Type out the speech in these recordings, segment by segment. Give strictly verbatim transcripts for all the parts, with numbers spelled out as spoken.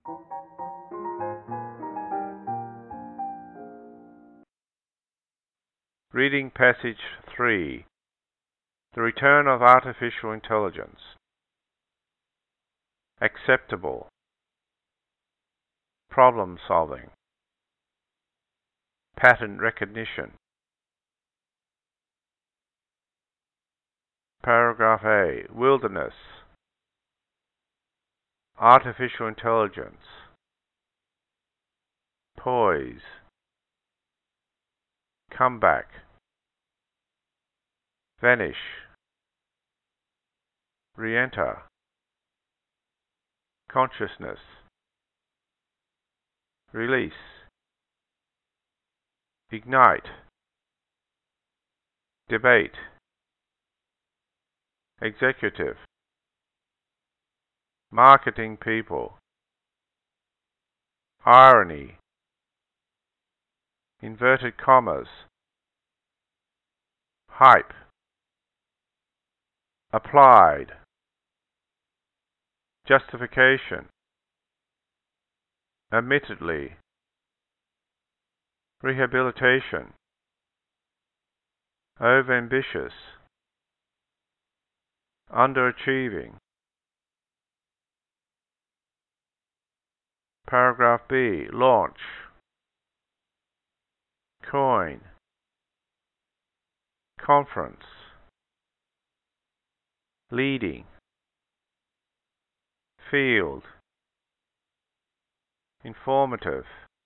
Reading Passage three. The Return of Artificial Intelligence. Acceptable. Problem solving. Pattern recognition. Paragraph A. Wilderness. Artificial intelligence. Poise. Come back. Vanish. Re-enter. Consciousness. Release. Ignite. Debate. Executive. Marketing people. Irony. Inverted commas. Hype. Applied. Justification. Admittedly. Rehabilitation. Overambitious. Underachieving. Paragraph B. Launch. Coin. Conference. Leading. Field. Informative.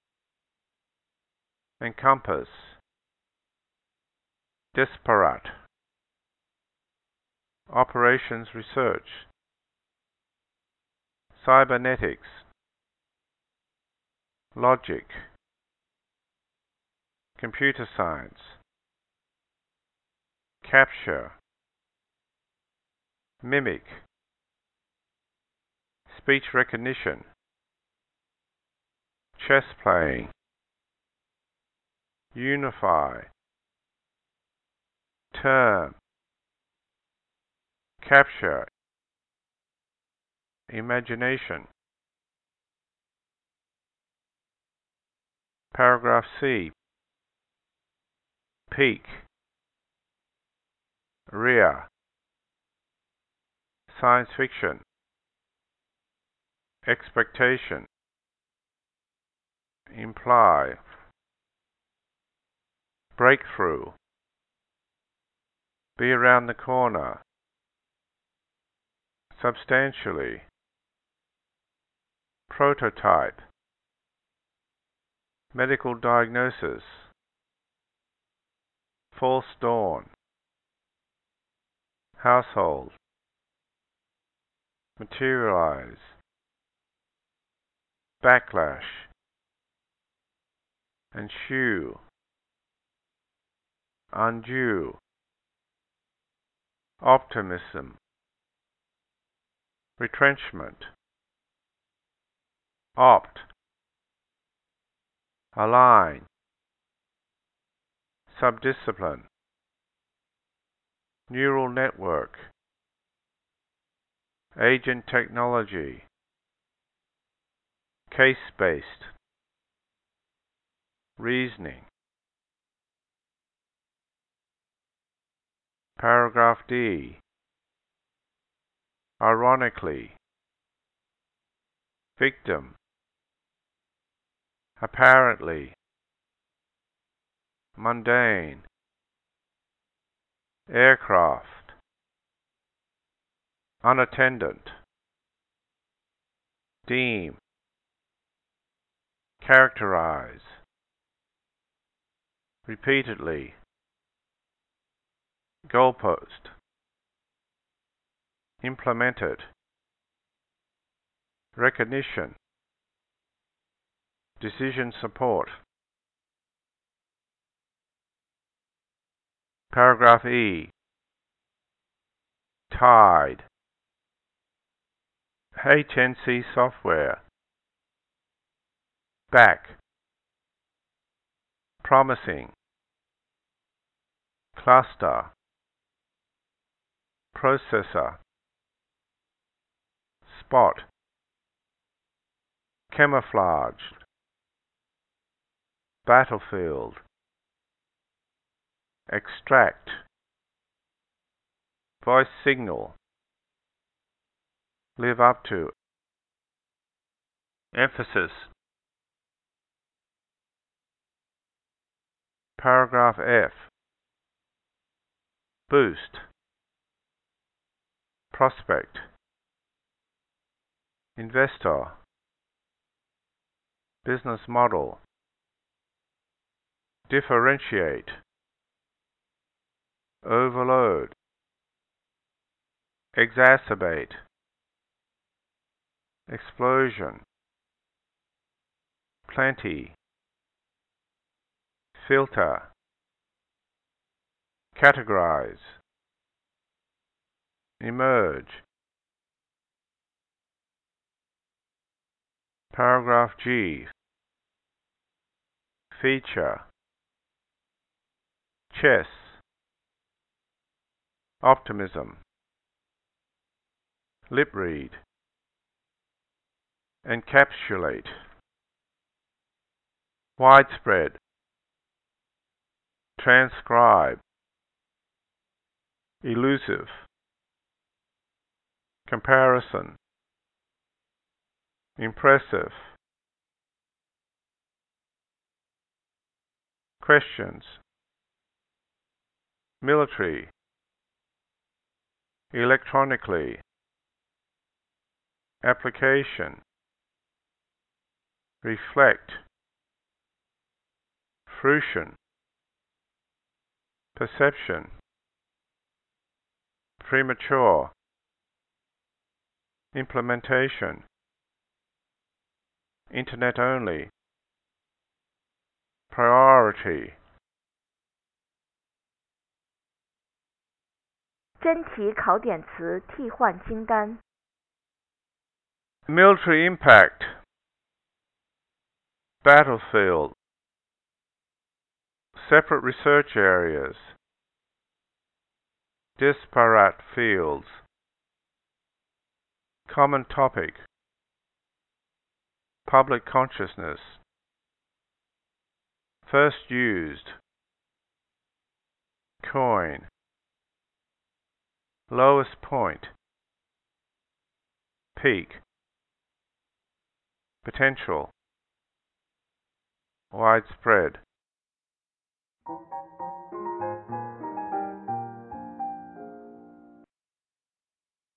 Encompass. Disparate. Operations research. Cybernetics. Logic. Computer science. Capture. Mimic. Speech recognition. Chess playing. Unify. Term. Capture. Imagination. Paragraph C. Peak. Rear. Science fiction. Expectation. Imply. Breakthrough. Be around the corner. Substantially. Prototype. Medical diagnosis. False dawn. Household. Materialize. Backlash. Ensue. Undue. Optimism. Retrenchment. Opt. Align. Subdiscipline. Neural network. Agent technology. Case-based. Reasoning. Paragraph D. Ironically. Victim. Apparently. Mundane. Aircraft. Unattended. Deem. Characterize. Repeatedly. Goalpost. Implemented. Recognition. Decision support. Paragraph E. Tide. H N C software. Back. Promising. Cluster. Processor. Spot. camouflaged, battlefield, extract, voice signal, live up to, emphasis. Paragraph F. Boost, prospect, investor, business model, differentiate, overload, exacerbate, explosion, plenty, filter, categorize, emerge. Paragraph G. Feature, chess, optimism, lip read, encapsulate, widespread, transcribe, elusive, comparison, impressive. Questions: military, electronically, application, reflect, fruition, perception, premature, implementation, internet only, priority. 真题考点词替换清单 Military impact, battlefield, separate research areas, disparate fields, common topic, public consciousness, first used, coin, lowest point, peak, potential, widespread.